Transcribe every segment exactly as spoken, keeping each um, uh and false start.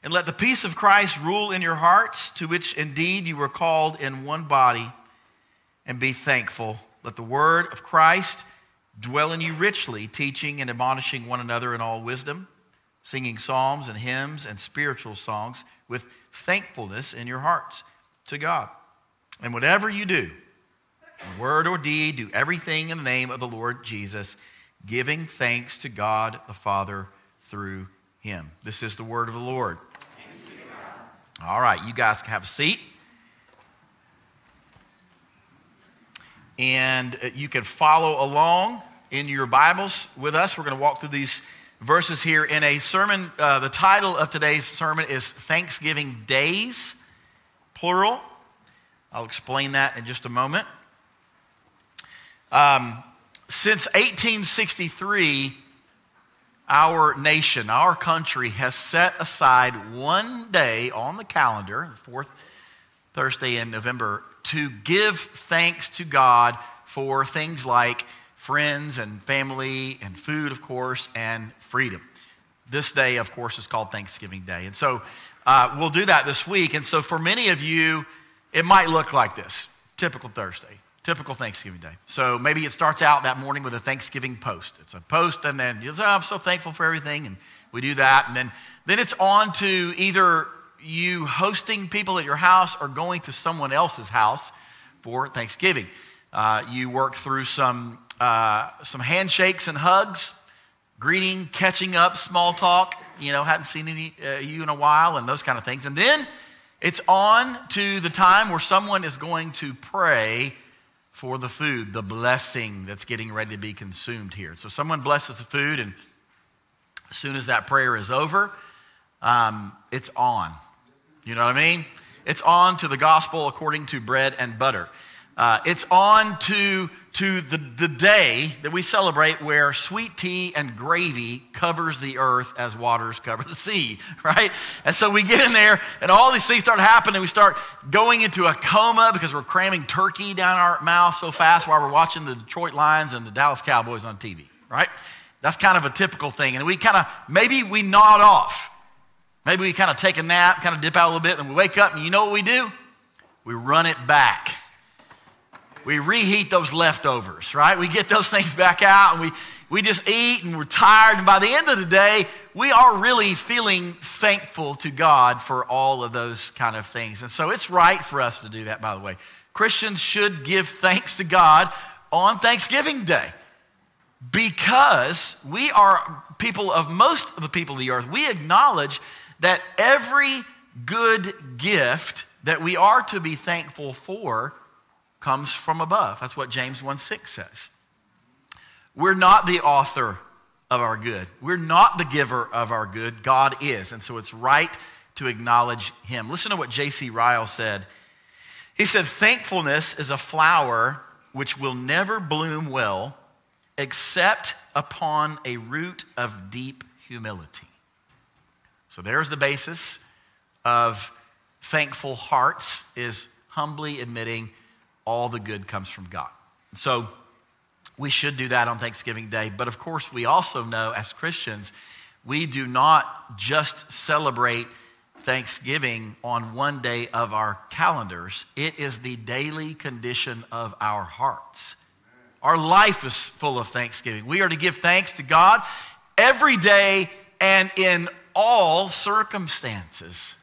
And let the peace of Christ rule in your hearts, to which indeed you were called in one body, and be thankful. Let the word of Christ dwell in you richly, teaching and admonishing one another in all wisdom, singing psalms and hymns and spiritual songs with thankfulness in your hearts to God. And whatever you do, in word or deed, do everything in the name of the Lord Jesus, giving thanks to God the Father through him. This is the word of the Lord. All right, you guys can have a seat. And you can follow along in your Bibles with us. We're going to walk through these verses here in a sermon. Uh, the title of today's sermon is Thanksgiving Days, plural. I'll explain that in just a moment. Um, since eighteen sixty-three, our nation, our country has set aside one day on the calendar, the fourth Thursday in November, to give thanks to God for things like friends and family and food, of course, and freedom. This day, of course, is called Thanksgiving Day. And so uh, we'll do that this week. And so for many of you, it might look like this, typical Thursday. Typical Thanksgiving Day. So maybe it starts out that morning with a Thanksgiving post. It's a post and then you say, oh, I'm so thankful for everything. And we do that. And then, then it's on to either you hosting people at your house or going to someone else's house for Thanksgiving. Uh, you work through some, uh, some handshakes and hugs, greeting, catching up, small talk. You know, hadn't seen any, uh, you in a while and those kind of things. And then it's on to the time where someone is going to pray for the food, the blessing that's getting ready to be consumed here. So someone blesses the food, and as soon as that prayer is over, um, it's on. You know what I mean? It's on to the gospel according to bread and butter. Uh, it's on to, to the, the day that we celebrate where sweet tea and gravy covers the earth as waters cover the sea, right? And so we get in there and all these things start happening. We start going into a coma because we're cramming turkey down our mouth so fast while we're watching the Detroit Lions and the Dallas Cowboys on T V, right? That's kind of a typical thing. And we kind of, maybe we nod off. Maybe we kind of take a nap, kind of dip out a little bit, and we wake up and you know what we do? We run it back. We reheat those leftovers, right? We get those things back out and we, we just eat and we're tired. And by the end of the day, we are really feeling thankful to God for all of those kind of things. And so it's right for us to do that, by the way. Christians should give thanks to God on Thanksgiving Day because we are people of most of the people of the earth. We acknowledge that every good gift that we are to be thankful for comes from above. That's what James one six says. We're not the author of our good. We're not the giver of our good. God is. And so it's right to acknowledge him. Listen to what J C Ryle said. He said, thankfulness is a flower which will never bloom well except upon a root of deep humility. So there's the basis of thankful hearts, is humbly admitting all the good comes from God. So we should do that on Thanksgiving Day. But of course, we also know as Christians, we do not just celebrate Thanksgiving on one day of our calendars. It is the daily condition of our hearts. Our life is full of thanksgiving. We are to give thanks to God every day and in all circumstances.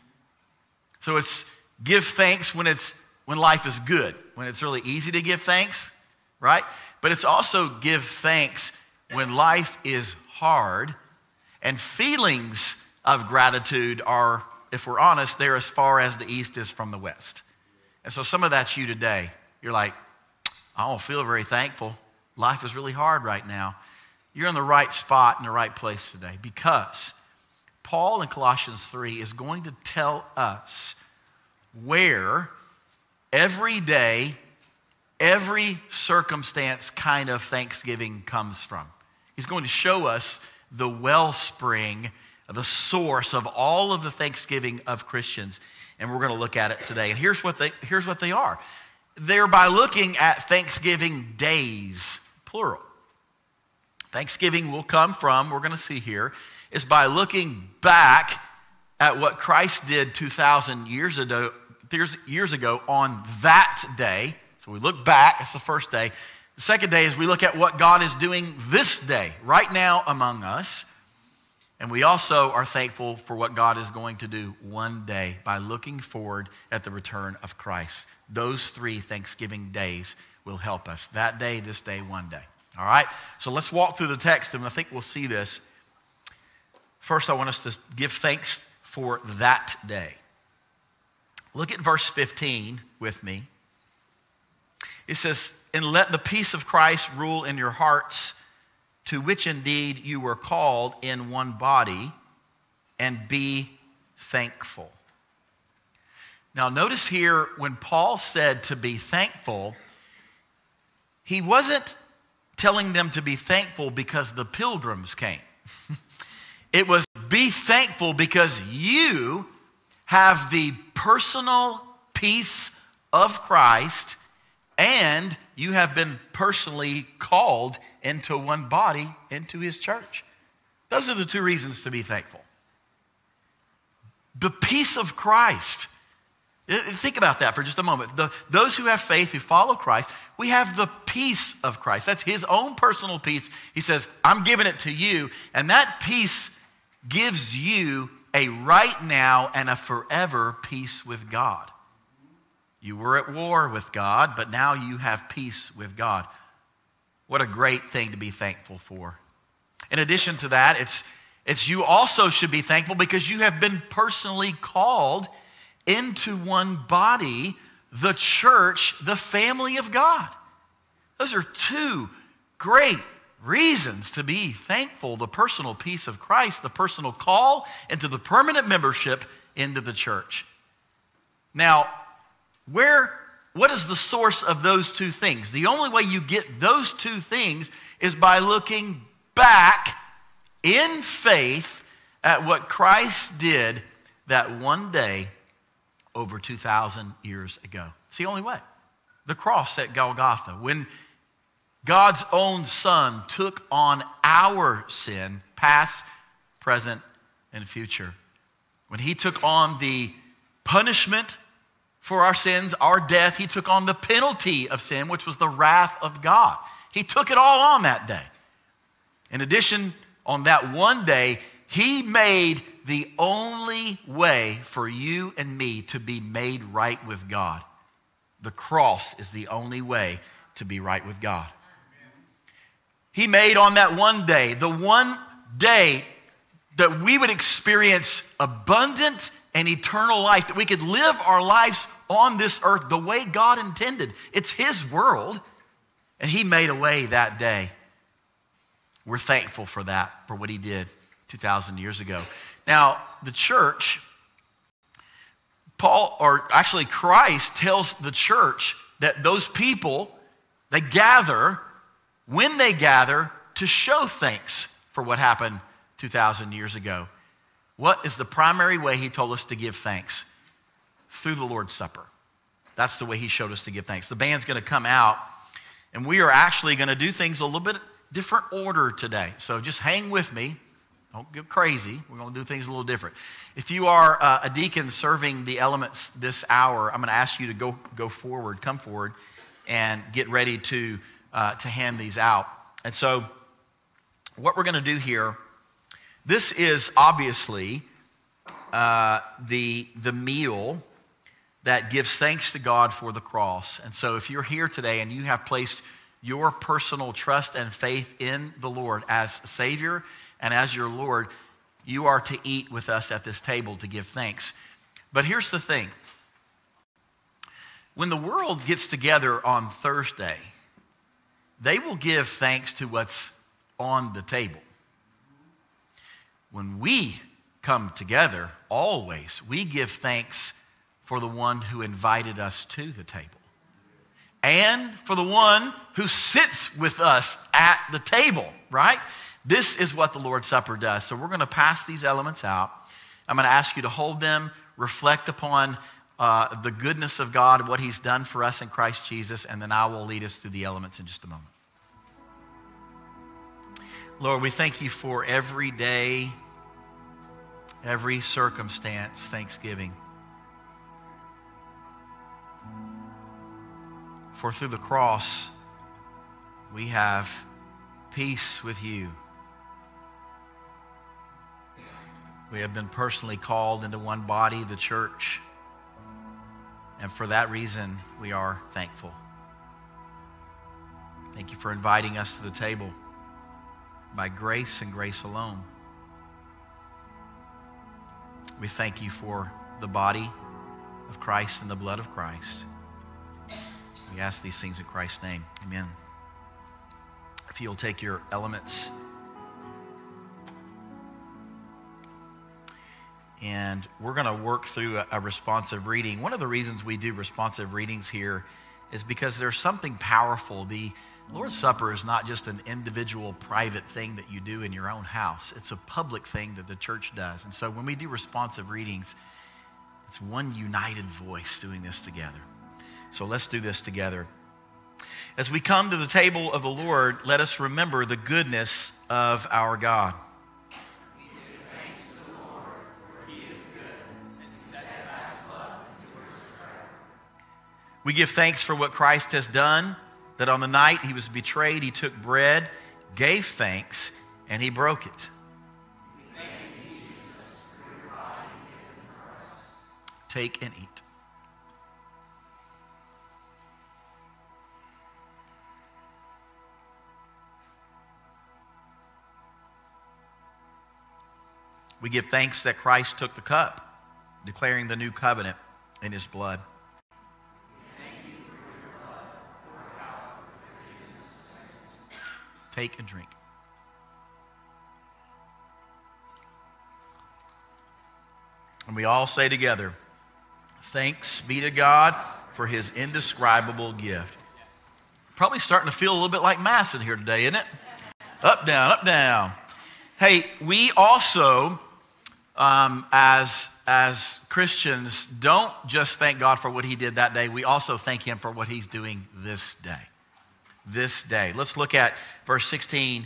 So it's give thanks when it's when life is good, when it's really easy to give thanks, right? But it's also give thanks when life is hard, and feelings of gratitude are, if we're honest, they're as far as the east is from the west. And so some of that's you today. You're like, I don't feel very thankful. Life is really hard right now. You're in the right spot, in the right place today, because Paul in Colossians three is going to tell us where every day, every circumstance kind of thanksgiving comes from. He's going to show us the wellspring, the source of all of the thanksgiving of Christians. And we're going to look at it today. And here's what they, here's what they are. They're by looking at Thanksgiving days, plural. Thanksgiving will come from, we're going to see here, is by looking back at what Christ did two thousand years ago, years ago on that day. So we look back, that's the first day. The second day is we look at what God is doing this day, right now among us. And we also are thankful for what God is going to do one day by looking forward at the return of Christ. Those three Thanksgiving days will help us. That day, this day, one day. All right? So let's walk through the text, and I think we'll see this. First, I want us to give thanks for that day. Look at verse fifteen with me. It says, "And let the peace of Christ rule in your hearts, to which indeed you were called in one body, and be thankful." Now notice here, when Paul said to be thankful, he wasn't telling them to be thankful because the pilgrims came. It was be thankful because you have the personal peace of Christ, and you have been personally called into one body, into his church. Those are the two reasons to be thankful. The peace of Christ. Think about that for just a moment. The, those who have faith, who follow Christ, we have the peace of Christ. That's his own personal peace. He says, I'm giving it to you. And that peace gives you a right now and a forever peace with God. You were at war with God, but now you have peace with God. What a great thing to be thankful for. In addition to that, it's, it's you also should be thankful because you have been personally called into one body, the church, the family of God. Those are two great reasons to be thankful. The personal peace of Christ, the personal call into the permanent membership into the church. Now, where, what is the source of those two things? The only way you get those two things is by looking back in faith at what Christ did that one day over two thousand years ago. It's the only way. The cross at Golgotha, when God's own Son took on our sin, past, present, and future. When he took on the punishment for our sins, our death, he took on the penalty of sin, which was the wrath of God. He took it all on that day. In addition, on that one day, he made the only way for you and me to be made right with God. The cross is the only way to be right with God. He made on that one day, the one day that we would experience abundant and eternal life, that we could live our lives on this earth the way God intended. It's his world, and he made a way that day. We're thankful for that, for what he did two thousand years ago. Now, the church, Paul, or actually Christ tells the church that those people, they gather, when they gather, to show thanks for what happened two thousand years ago. What is the primary way he told us to give thanks? Through the Lord's Supper. That's the way he showed us to give thanks. The band's going to come out, and we are actually going to do things a little bit different order today. So just hang with me. Don't get crazy. We're going to do things a little different. If you are uh, a deacon serving the elements this hour, I'm going to ask you to go, go forward, come forward, and get ready to, uh, to hand these out. And so what we're going to do here, this is obviously uh, the, the meal that gives thanks to God for the cross. And so if you're here today and you have placed your personal trust and faith in the Lord as Savior and as your Lord, you are to eat with us at this table to give thanks. But here's the thing. When the world gets together on Thursday, they will give thanks to what's on the table. When we come together, always, we give thanks for the one who invited us to the table and for the one who sits with us at the table, right? This is what the Lord's Supper does. So we're going to pass these elements out. I'm going to ask you to hold them, reflect upon uh, the goodness of God, what he's done for us in Christ Jesus, and then I will lead us through the elements in just a moment. Lord, we thank you for every day every circumstance thanksgiving. For through the cross, we have peace with you. We have been personally called into one body, the church. And for that reason, we are thankful. Thank you for inviting us to the table by grace and grace alone. We thank you for the body of Christ and the blood of Christ. We ask these things in Christ's name. Amen. If you'll take your elements. And we're going to work through a, a responsive reading. One of the reasons we do responsive readings here is because there's something powerful. The Lord's Supper is not just an individual private thing that you do in your own house. It's a public thing that the church does. And so when we do responsive readings, it's one united voice doing this together. So let's do this together. As we come to the table of the Lord, let us remember the goodness of our God. We give thanks to the Lord, for he is good, and his steadfast love endures forever. We give thanks for what Christ has done, that on the night he was betrayed, he took bread, gave thanks, and he broke it. We thank you, Jesus, for your body given for us. Take and eat. We give thanks that Christ took the cup, declaring the new covenant in his blood. We thank you for your blood poured out for forgiveness of sins. Take and drink. And we all say together, thanks be to God for his indescribable gift. Probably starting to feel a little bit like Mass in here today, isn't it? Up, down, up, down. Hey, we also, um, as, as Christians, don't just thank God for what he did that day. We also thank him for what he's doing this day. This day. Let's look at verse sixteen.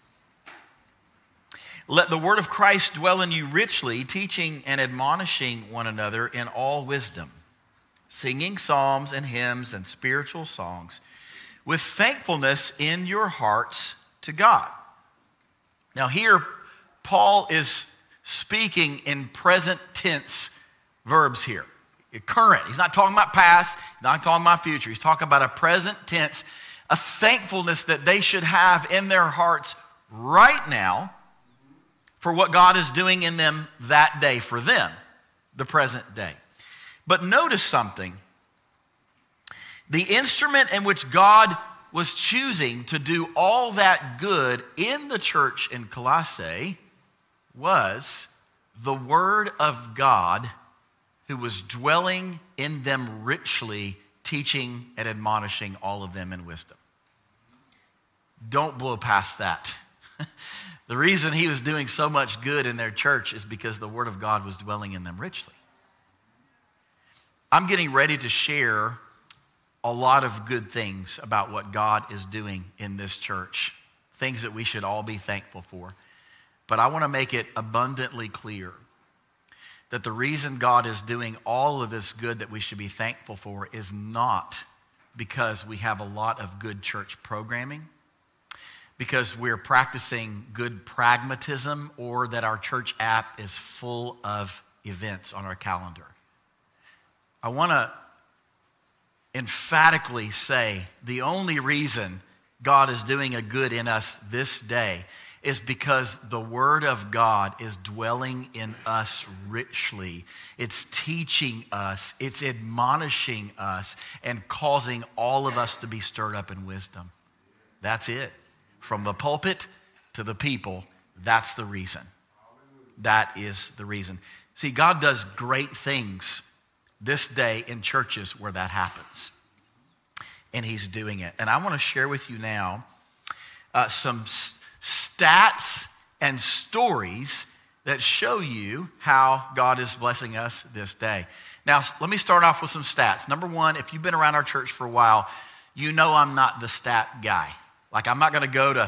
Let the word of Christ dwell in you richly, teaching and admonishing one another in all wisdom, singing psalms and hymns and spiritual songs with thankfulness in your hearts to God. Now here, Paul is speaking in present tense verbs here. Current. He's not talking about past. He's not talking about future. He's talking about a present tense, a thankfulness that they should have in their hearts right now for what God is doing in them that day, for them, the present day. But notice something. The instrument in which God was choosing to do all that good in the church in Colossae was the Word of God, who was dwelling in them richly, teaching and admonishing all of them in wisdom. Don't blow past that. The reason he was doing so much good in their church is because the Word of God was dwelling in them richly. I'm getting ready to share a lot of good things about what God is doing in this church, things that we should all be thankful for. But I want to make it abundantly clear that the reason God is doing all of this good that we should be thankful for is not because we have a lot of good church programming, because we're practicing good pragmatism, or that our church app is full of events on our calendar. I want to emphatically say the only reason God is doing a good in us this day is because the Word of God is dwelling in us richly. It's teaching us, it's admonishing us, and causing all of us to be stirred up in wisdom. That's it. From the pulpit to the people, that's the reason. That is the reason. See, God does great things this day in churches where that happens. And he's doing it. And I want to share with you now uh, some s- stats and stories that show you how God is blessing us this day. Now, let me start off with some stats. Number one, if you've been around our church for a while, you know I'm not the stat guy. Like, I'm not going to go to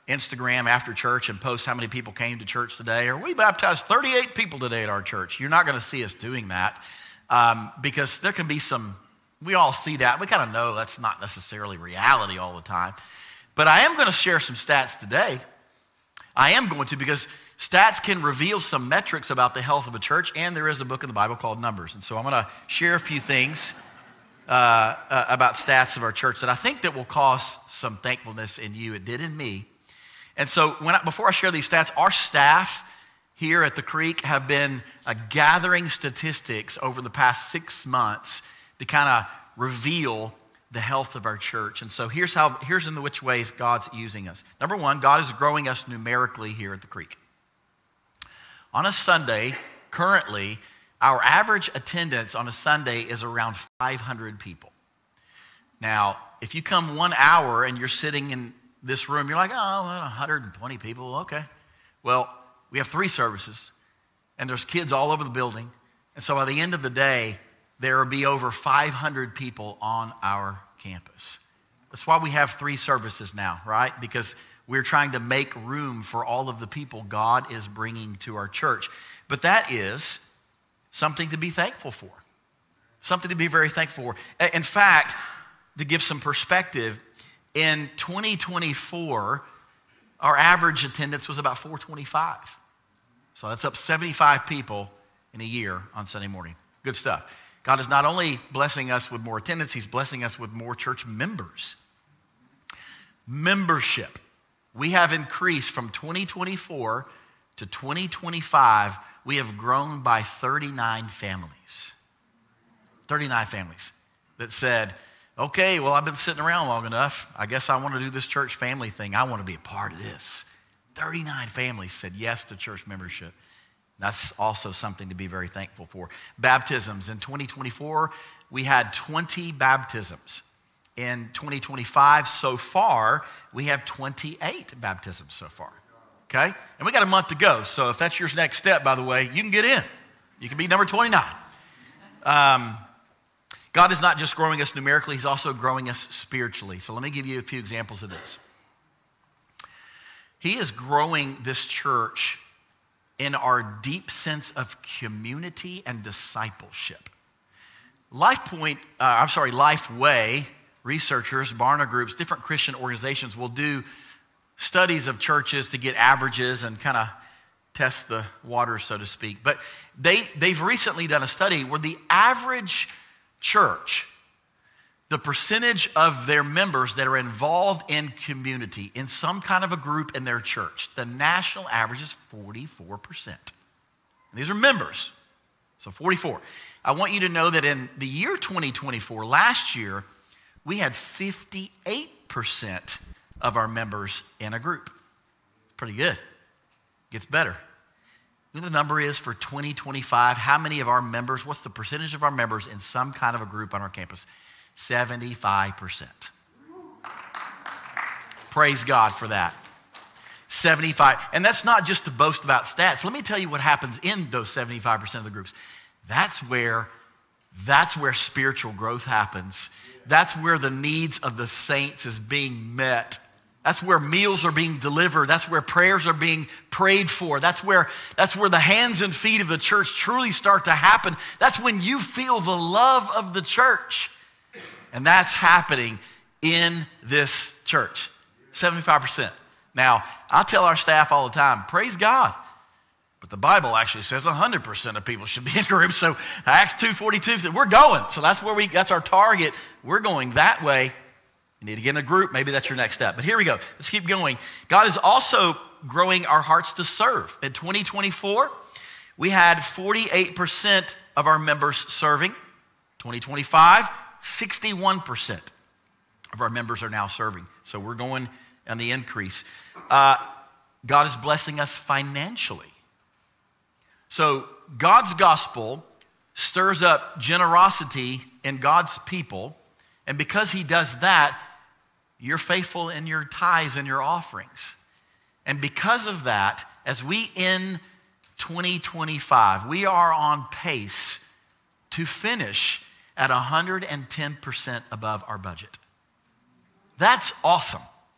Instagram after church and post how many people came to church today, or we baptized thirty-eight people today at our church. You're not going to see us doing that um, because there can be some, we all see that. We kind of know that's not necessarily reality all the time. But I am going to share some stats today. I am going to because stats can reveal some metrics about the health of a church, and there is a book in the Bible called Numbers. And so I'm going to share a few things uh, uh, about stats of our church that I think that will cause some thankfulness in you. It did in me. And so when I, before I share these stats, our staff here at the Creek have been uh, gathering statistics over the past six months to kind of reveal the health of our church. And so here's how here's in the which ways God's using us. Number one, God is growing us numerically here at the Creek. On a Sunday, currently, our average attendance on a Sunday is around five hundred people. Now, if you come one hour and you're sitting in this room, you're like, oh, well, one hundred twenty people, okay. Well, we have three services, and there's kids all over the building. And so by the end of the day, there will be over five hundred people on our campus. That's why we have three services now, right? Because we're trying to make room for all of the people God is bringing to our church. But that is something to be thankful for, something to be very thankful for. In fact, to give some perspective, in twenty twenty-four, our average attendance was about four twenty-five. So that's up seventy-five people in a year on Sunday morning. Good stuff. God is not only blessing us with more attendance, he's blessing us with more church members. Membership. We have increased from twenty twenty-four to twenty twenty-five. We have grown by thirty-nine families. thirty-nine families that said, okay, well, I've been sitting around long enough. I guess I want to do this church family thing. I want to be a part of this. thirty-nine families said yes to church membership. That's also something to be very thankful for. Baptisms. In twenty twenty-four, we had twenty baptisms. In twenty twenty-five, so far, we have twenty-eight baptisms so far. Okay? And we got a month to go. So if that's your next step, by the way, you can get in. You can be number twenty-nine. Um, God is not just growing us numerically, he's also growing us spiritually. So let me give you a few examples of this. He is growing this church in our deep sense of community and discipleship. LifePoint, uh, I'm sorry, Lifeway researchers, Barna groups, different Christian organizations will do studies of churches to get averages and kind of test the waters, so to speak. But they, they've recently done a study where the average church, the percentage of their members that are involved in community, in some kind of a group in their church, the national average is forty-four percent. And these are members, so forty-four. I want you to know that in the year twenty twenty-four, last year, we had fifty-eight percent of our members in a group. It's pretty good. Gets better. You know what the number is for twenty twenty-five? How many of our members, what's the percentage of our members in some kind of a group on our campus? seventy-five percent. Praise God for that. seventy-five. And that's not just to boast about stats. Let me tell you what happens in those seventy-five percent of the groups. That's where, that's where spiritual growth happens. That's where the needs of the saints is being met. That's where meals are being delivered. That's where prayers are being prayed for. That's where, that's where the hands and feet of the church truly start to happen. That's when you feel the love of the church. And that's happening in this church, seventy-five percent. Now, I tell our staff all the time, praise God. But the Bible actually says one hundred percent of people should be in groups. So Acts two forty-two, we're going. So that's where we, that's our target. We're going that way. You need to get in a group. Maybe that's your next step. But here we go. Let's keep going. God is also growing our hearts to serve. In twenty twenty-four, we had forty-eight percent of our members serving. twenty twenty-five, sixty-one percent of our members are now serving. So we're going on the increase. Uh, God is blessing us financially. So God's gospel stirs up generosity in God's people. And because he does that, you're faithful in your tithes and your offerings. And because of that, as we end twenty twenty-five, we are on pace to finish at one hundred ten percent above our budget. That's awesome.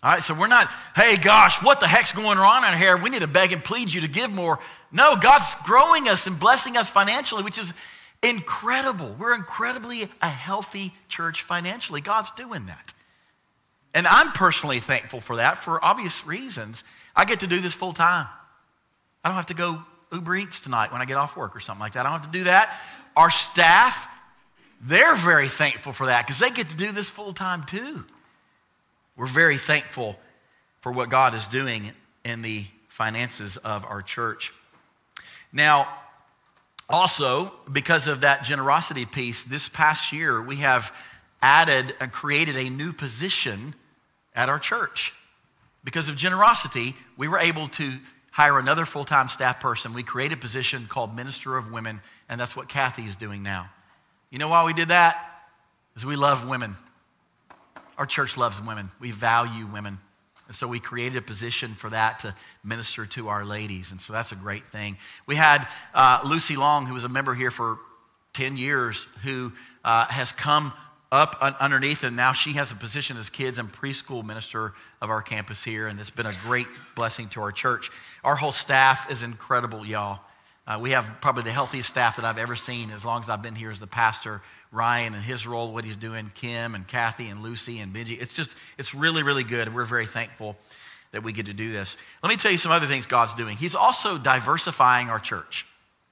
All right, so we're not, hey, gosh, what the heck's going on out here? We need to beg and plead you to give more. No, God's growing us and blessing us financially, which is incredible. We're incredibly a healthy church financially. God's doing that. And I'm personally thankful for that for obvious reasons. I get to do this full time. I don't have to go Uber Eats tonight when I get off work or something like that. I don't have to do that. Our staff, they're very thankful for that because they get to do this full time too. We're very thankful for what God is doing in the finances of our church. Now, also, because of that generosity piece, this past year we have added and created a new position at our church. Because of generosity, we were able to hire another full-time staff person. We created a position called Minister of Women, and that's what Kathy is doing now. You know why we did that? Because we love women. Our church loves women. We value women. And so we created a position for that to minister to our ladies. And so that's a great thing. We had uh, Lucy Long, who was a member here for ten years, who uh, has come up un- underneath, and now she has a position as kids and preschool minister of our campus here. And it's been a great blessing to our church. Our whole staff is incredible, y'all. Uh, we have probably the healthiest staff that I've ever seen as long as I've been here as the pastor. Ryan and his role, what he's doing, Kim and Kathy and Lucy and Benji. It's just, it's really, really good. And we're very thankful that we get to do this. Let me tell you some other things God's doing. He's also diversifying our church.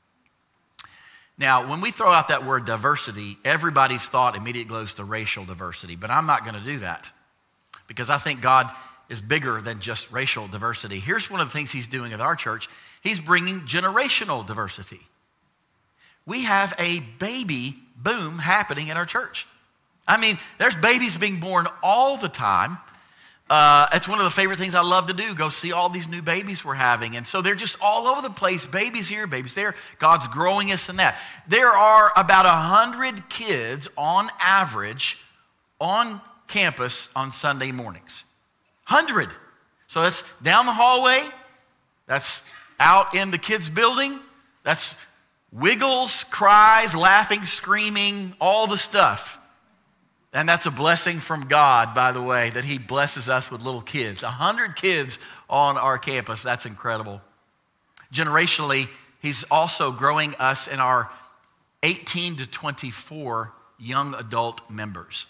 Now, when we throw out that word diversity, everybody's thought immediately goes to racial diversity. But I'm not going to do that because I think God is bigger than just racial diversity. Here's one of the things he's doing at our church. He's bringing generational diversity. We have a baby boom happening in our church. I mean, there's babies being born all the time. Uh, it's one of the favorite things I love to do, go see all these new babies we're having. And so they're just all over the place, babies here, babies there. God's growing us in that. There are about one hundred kids on average on campus on Sunday mornings. one hundred. So that's down the hallway. That's out in the kids' building. That's wiggles, cries, laughing, screaming, all the stuff. And that's a blessing from God, by the way, that he blesses us with little kids. one hundred kids on our campus. That's incredible. Generationally, he's also growing us in our eighteen to twenty-four young adult members.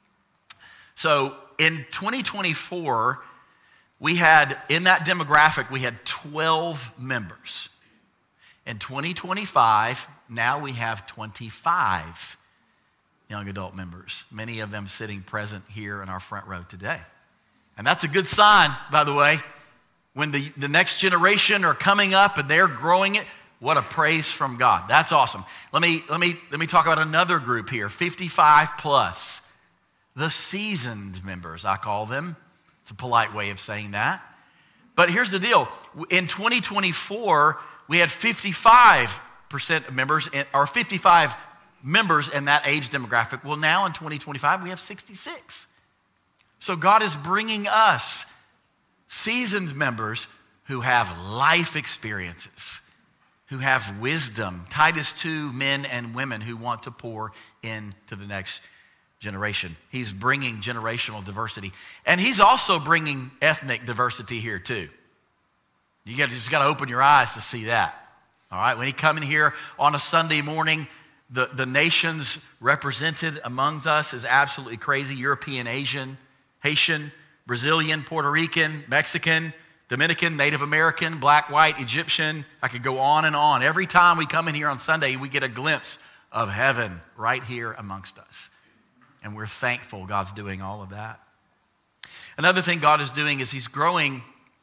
So in twenty twenty-four, we had, in that demographic, we had twelve members. In twenty twenty-five, now we have twenty-five young adult members, many of them sitting present here in our front row today. And that's a good sign, by the way. When the, the next generation are coming up and they're growing it, what a praise from God. That's awesome. Let me, let me, let me talk about another group here, fifty-five plus. The seasoned members, I call them. It's a polite way of saying that. But here's the deal. In twenty twenty-four, we had fifty-five percent of members, or fifty-five members in that age demographic. Well, now in twenty twenty-five, we have sixty-six. So God is bringing us seasoned members who have life experiences, who have wisdom. Titus two, men and women who want to pour into the next generation. He's bringing generational diversity. And he's also bringing ethnic diversity here too. You, gotta, you just got to open your eyes to see that. All right, when he come in here on a Sunday morning, the, the nations represented amongst us is absolutely crazy. European, Asian, Haitian, Brazilian, Puerto Rican, Mexican, Dominican, Native American, black, white, Egyptian. I could go on and on. Every time we come in here on Sunday, we get a glimpse of heaven right here amongst us. And we're thankful God's doing all of that. Another thing God is doing is he's growing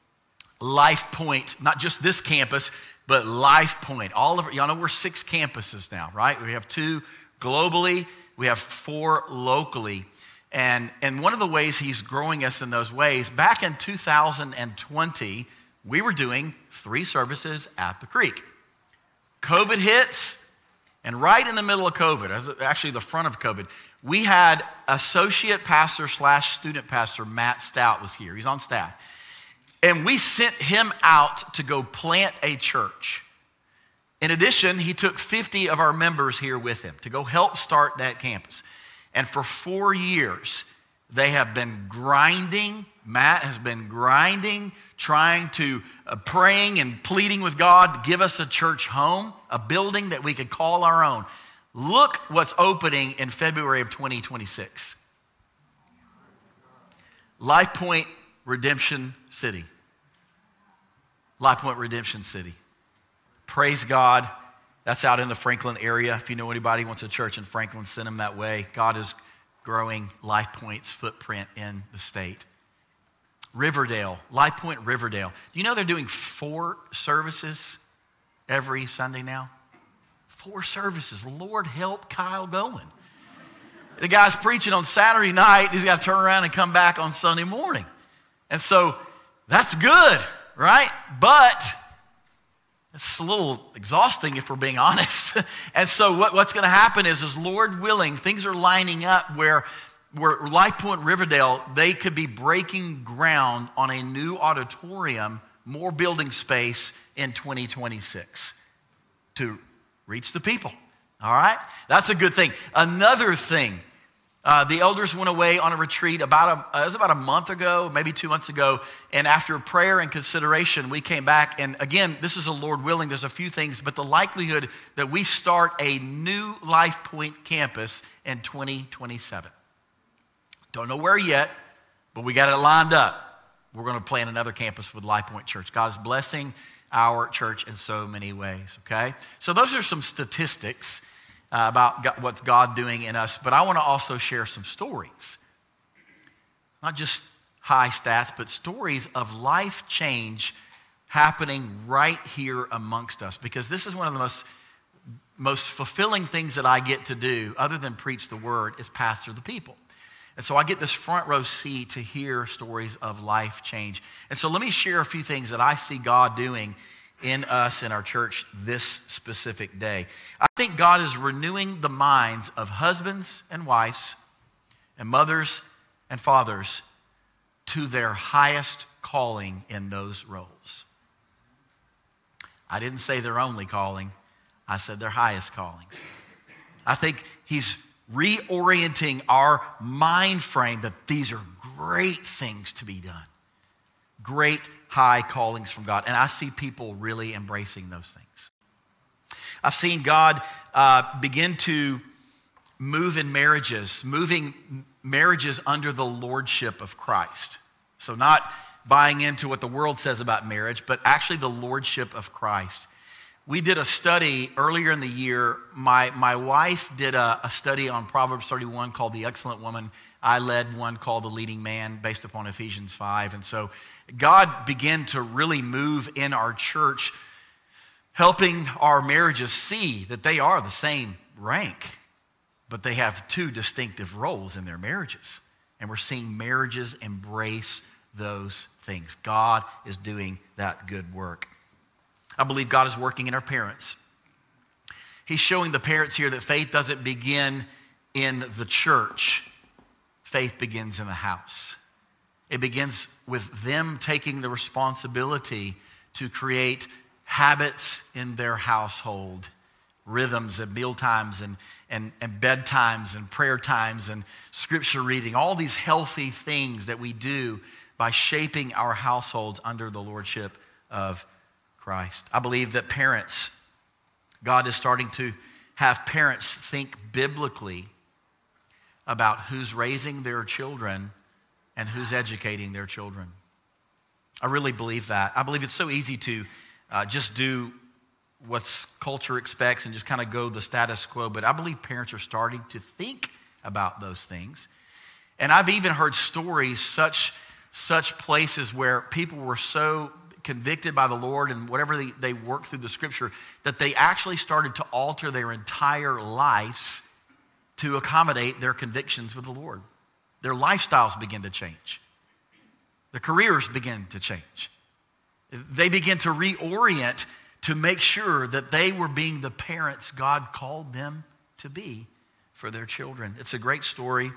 Life Point, not just this campus, but Life Point. All of y'all know we're six campuses now, right? We have two globally, we have four locally. And, and one of the ways he's growing us in those ways, back in two thousand twenty, we were doing three services at the Creek. COVID hits, and right in the middle of COVID, actually the front of COVID, we had associate pastor slash student pastor Matt Stout was here. He's on staff. And we sent him out to go plant a church. In addition, he took fifty of our members here with him to go help start that campus. And for four years, they have been grinding Matt has been grinding, trying to, uh, praying and pleading with God to give us a church home, a building that we could call our own. Look what's opening in February of twenty twenty-six. Life Point Redemption City. Life Point Redemption City. Praise God. That's out in the Franklin area. If you know anybody who wants a church in Franklin, send them that way. God is growing Life Point's footprint in the state. Riverdale, Life Point Riverdale. Do you know they're doing four services every Sunday now? Four services. Lord help Kyle going. The guy's preaching on Saturday night. He's got to turn around and come back on Sunday morning. And so that's good, right? But it's a little exhausting if we're being honest. And so what, what's going to happen is, is, Lord willing, things are lining up where, where Life Point Riverdale, they could be breaking ground on a new auditorium, more building space in twenty twenty-six to reach the people. All right? That's a good thing. Another thing, uh, the elders went away on a retreat about a, uh, it was about a month ago, maybe two months ago, and after prayer and consideration, we came back, and again, this is a Lord willing, there's a few things, but the likelihood that we start a new Life Point campus in twenty twenty-seven. Don't know where yet, but we got it lined up. We're going to plan another campus with Life Point Church. God's blessing our church in so many ways, okay? So those are some statistics uh, about God, what's God doing in us, but I want to also share some stories. Not just high stats, but stories of life change happening right here amongst us, because this is one of the most, most fulfilling things that I get to do, other than preach the word, is pastor the people. And so I get this front row seat to hear stories of life change. And so let me share a few things that I see God doing in us, in our church, this specific day. I think God is renewing the minds of husbands and wives and mothers and fathers to their highest calling in those roles. I didn't say their only calling. I said their highest callings. I think he's reorienting our mind frame that these are great things to be done. Great high callings from God. And I see people really embracing those things. I've seen God uh, begin to move in marriages, moving marriages under the lordship of Christ. So not buying into what the world says about marriage, but actually the lordship of Christ. We did a study earlier in the year. My, my wife did a, a study on Proverbs thirty-one called The Excellent Woman. I led one called The Leading Man based upon Ephesians five. And so God began to really move in our church, helping our marriages see that they are the same rank, but they have two distinctive roles in their marriages. And we're seeing marriages embrace those things. God is doing that good work. I believe God is working in our parents. He's showing the parents here that faith doesn't begin in the church. Faith begins in the house. It begins with them taking the responsibility to create habits in their household, rhythms and meal times and, and, and bedtimes and prayer times and scripture reading, all these healthy things that we do by shaping our households under the lordship of Christ. I believe that parents, God is starting to have parents think biblically about who's raising their children and who's educating their children. I really believe that. I believe it's so easy to uh, just do what culture expects and just kind of go the status quo, but I believe parents are starting to think about those things. And I've even heard stories, such, such places where people were so convicted by the Lord and whatever they, they worked through the scripture, that they actually started to alter their entire lives to accommodate their convictions with the Lord. Their lifestyles begin to change. Their careers begin to change. They begin to reorient to make sure that they were being the parents God called them to be for their children. It's a great story.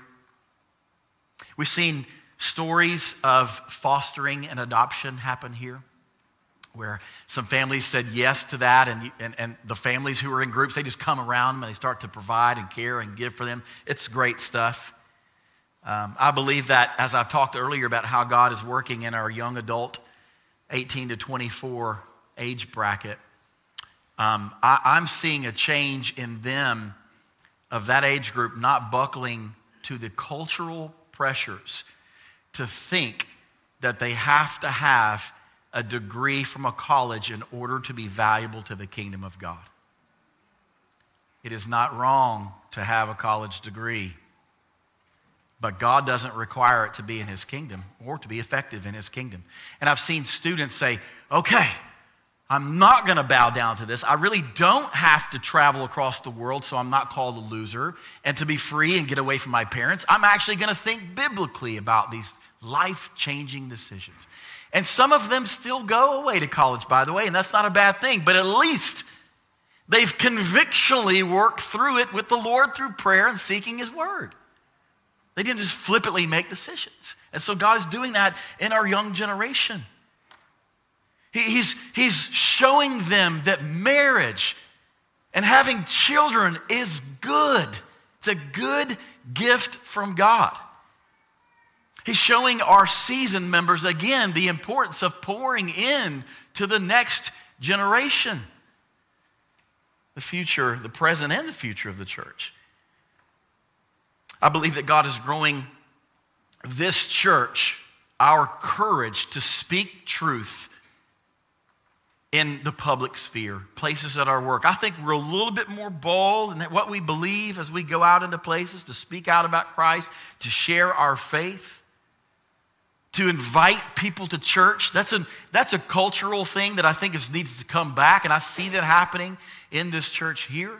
We've seen stories of fostering and adoption happen here, where some families said yes to that, and, and, and the families who are in groups, they just come around them and they start to provide and care and give for them. It's great stuff. Um, I believe that, as I've talked earlier about how God is working in our young adult, eighteen to twenty-four age bracket, um, I, I'm seeing a change in them of that age group not buckling to the cultural pressures to think that they have to have a degree from a college in order to be valuable to the kingdom of God. It is not wrong to have a college degree, but God doesn't require it to be in his kingdom or to be effective in his kingdom. And I've seen students say, okay, I'm not going to bow down to this. I really don't have to travel across the world so I'm not called a loser and to be free and get away from my parents. I'm actually going to think biblically about these life-changing decisions. And some of them still go away to college, by the way, and that's not a bad thing, but at least they've convictionally worked through it with the Lord through prayer and seeking his word. They didn't just flippantly make decisions. And so God is doing that in our young generation. He, he's, he's showing them that marriage and having children is good. It's a good gift from God. He's showing our seasoned members, again, the importance of pouring in to the next generation. The future, the present and the future of the church. I believe that God is growing this church, our courage to speak truth in the public sphere, places at our work. I think we're a little bit more bold in what we believe as we go out into places to speak out about Christ, to share our faith, to invite people to church. That's a, that's a cultural thing that I think is, needs to come back, and I see that happening in this church here.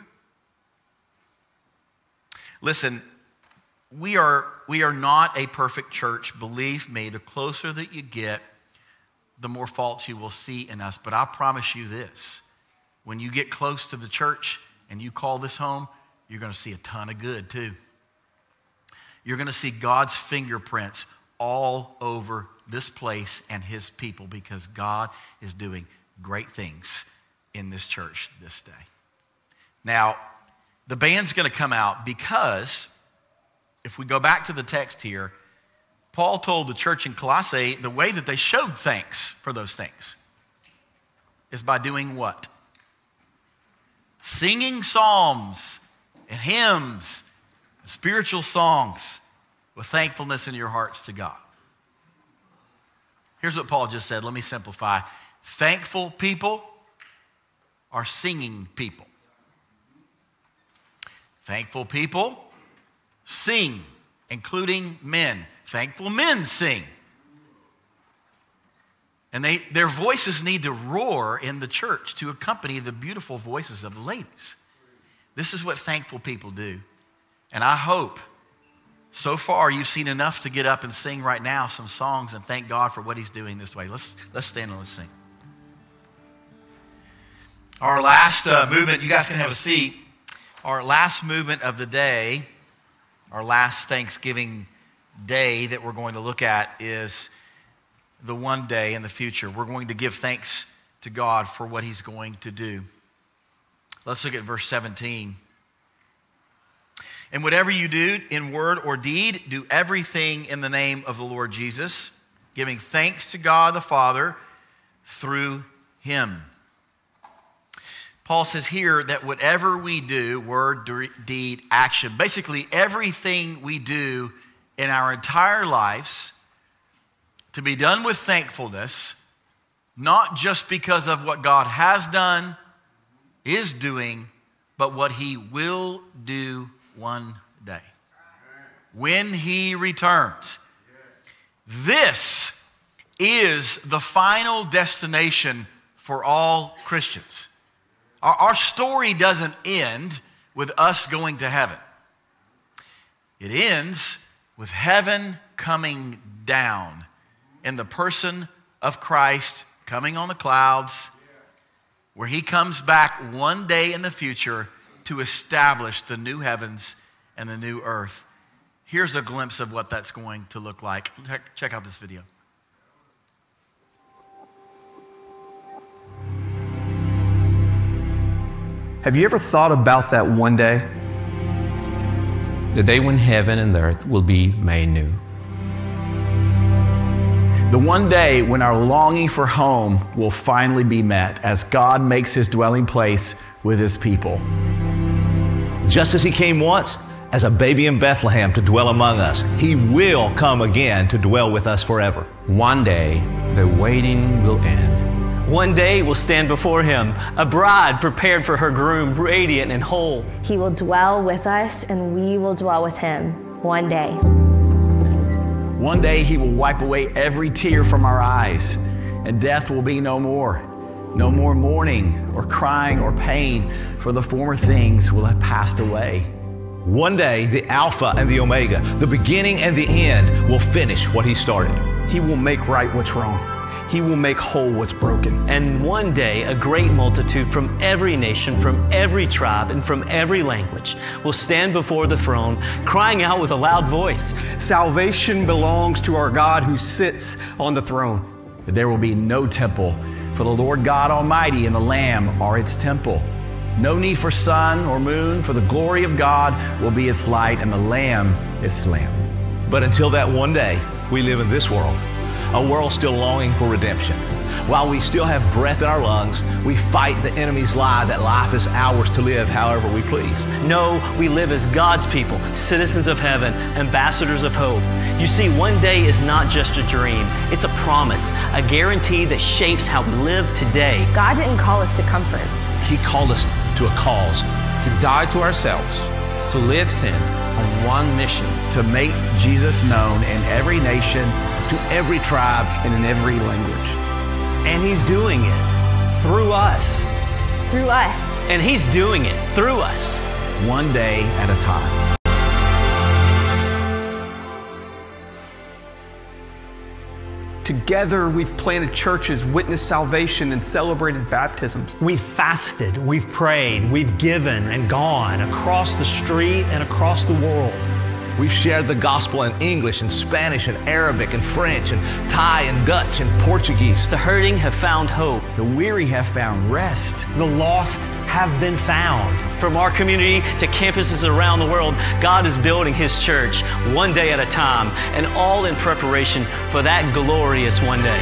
Listen, we are, we are not a perfect church. Believe me, the closer that you get, the more faults you will see in us. But I promise you this, when you get close to the church and you call this home, you're going to see a ton of good too. You're going to see God's fingerprints all over this place and his people because God is doing great things in this church this day. Now, the band's going to come out because if we go back to the text here, Paul told the church in Colossae the way that they showed thanks for those things is by doing what? Singing psalms and hymns and spiritual songs with thankfulness in your hearts to God. Here's what Paul just said. Let me simplify. Thankful people are singing people. Thankful people sing, including men. Thankful men sing. And they, their voices need to roar in the church to accompany the beautiful voices of the ladies. This is what thankful people do. And I hope so far you've seen enough to get up and sing right now some songs and thank God for what he's doing this way. Let's, let's stand and let's sing. Our last uh, movement, you guys can have a seat. Our last movement of the day, our last Thanksgiving day that we're going to look at is the one day in the future. We're going to give thanks to God for what he's going to do. Let's look at verse seventeen. And whatever you do in word or deed, do everything in the name of the Lord Jesus, giving thanks to God the Father through him. Paul says here that whatever we do, word, deed, action, basically everything we do in our entire lives to be done with thankfulness, not just because of what God has done, is doing, but what he will do one day when he returns. This is the final destination for all Christians. Our, our story doesn't end with us going to heaven. It ends with heaven coming down in the person of Christ coming on the clouds, where he comes back one day in the future to establish the new heavens and the new earth. Here's a glimpse of what that's going to look like. Check, check out this video. Have you ever thought about that one day? the day when heaven and earth will be made new. The one day when our longing for home will finally be met as God makes his dwelling place with his people. Just as he came once as a baby in Bethlehem to dwell among us, he will come again to dwell with us forever. One day, the waiting will end. One day we'll stand before him, a bride prepared for her groom, radiant and whole. He will dwell with us, and we will dwell with him one day. One day he will wipe away every tear from our eyes, and death will be no more. No more mourning or crying or pain, for the former things will have passed away. One day, the Alpha and the Omega, the beginning and the end, will finish what he started. He will make right what's wrong. He will make whole what's broken. And one day, a great multitude from every nation, from every tribe, and from every language will stand before the throne, crying out with a loud voice, Salvation belongs to our God who sits on the throne. There will be no temple, for the Lord God Almighty and the Lamb are its temple. No need for sun or moon, for the glory of God will be its light, and the Lamb its lamp. But until that one day, we live in this world, a world still longing for redemption. While we still have breath in our lungs, we fight the enemy's lie that life is ours to live however we please. No, we live as God's people, citizens of heaven, ambassadors of hope. You see, one day is not just a dream. It's a promise, a guarantee that shapes how we live today. God didn't call us to comfort. He called us to a cause. To die to ourselves, to live sin on one mission. To make Jesus known in every nation, To every tribe, and in every language. And he's doing it through us. Through us. And he's doing it through us. One day at a time. Together, we've planted churches, witnessed salvation, and celebrated baptisms. We've fasted, we've prayed, we've given and gone across the street and across the world. we've shared the gospel in English and Spanish and Arabic and French and Thai and Dutch and Portuguese. The hurting have found hope. The weary have found rest. The lost have been found. From our community to campuses around the world, God is building His church one day at a time, and all in preparation for that glorious one day.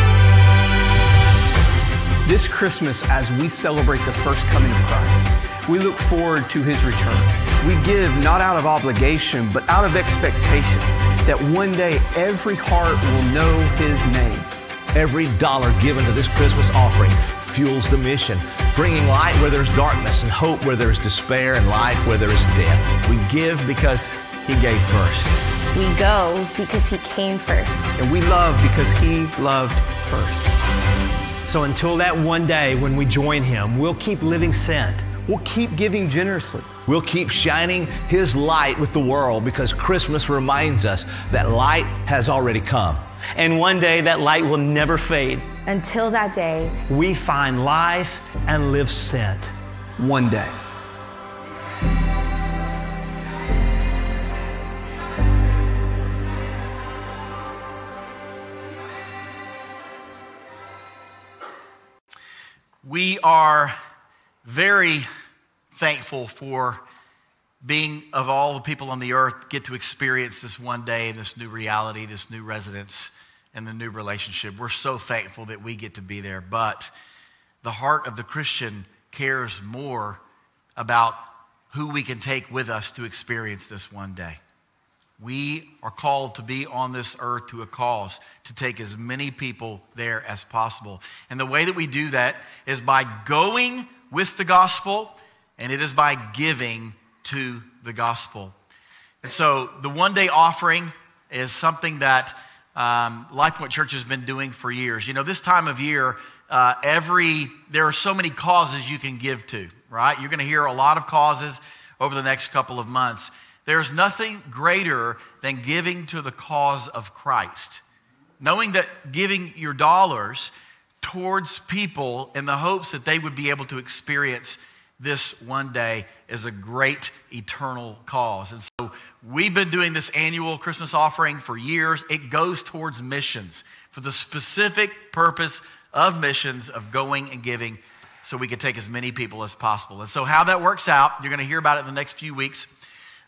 This Christmas, as we celebrate the first coming of Christ, we look forward to His return. We give not out of obligation, but out of expectation that one day every heart will know His name. Every dollar given to this Christmas offering fuels the mission, bringing light where there's darkness and hope where there's despair and life where there is death. We give because He gave first. We go because He came first. And we love because He loved first. So until that one day when we join Him, we'll keep living sent. We'll keep giving generously. We'll keep shining His light with the world because Christmas reminds us that light has already come. And one day that light will never fade. Until that day, we find life and live sent. One day. We are very thankful for being, of all the people on the earth, get to experience this one day and this new reality, this new residence, and the new relationship. We're so thankful that we get to be there. But the heart of the Christian cares more about who we can take with us to experience this one day. We are called to be on this earth to a cause, to take as many people there as possible. And the way that we do that is by going with the gospel, and it is by giving to the gospel. And so the one day offering is something that um, LifePoint Church has been doing for years. You know, this time of year, uh, every there are so many causes you can give to, right? You're going to hear a lot of causes over the next couple of months. There's nothing greater than giving to the cause of Christ. Knowing that giving your dollars towards people in the hopes that they would be able to experience this one day is a great eternal cause. And so we've been doing this annual Christmas offering for years. It goes towards missions for the specific purpose of missions, of going and giving, so we can take as many people as possible. And so how that works out, you're going to hear about it in the next few weeks.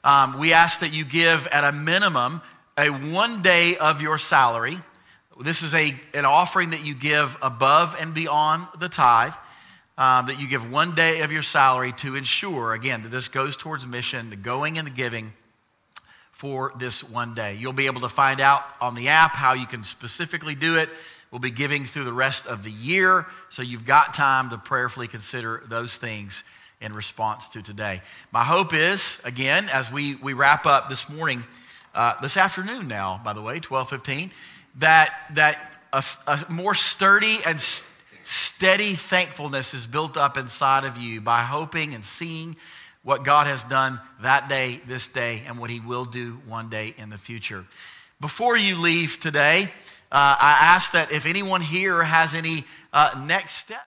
Um, we ask that you give at a minimum a one day of your salary. This is a, an offering that you give above and beyond the tithe, um, that you give one day of your salary to ensure, again, that this goes towards mission, the going and the giving for this one day. You'll be able to find out on the app how you can specifically do it. We'll be giving through the rest of the year, so you've got time to prayerfully consider those things in response to today. My hope is, again, as we, we wrap up this morning, uh, this afternoon now, by the way, twelve fifteen, that, that a, a more sturdy and st- steady thankfulness is built up inside of you by hoping and seeing what God has done that day, this day, and what he will do one day in the future. Before you leave today, uh, I ask that if anyone here has any uh, next steps,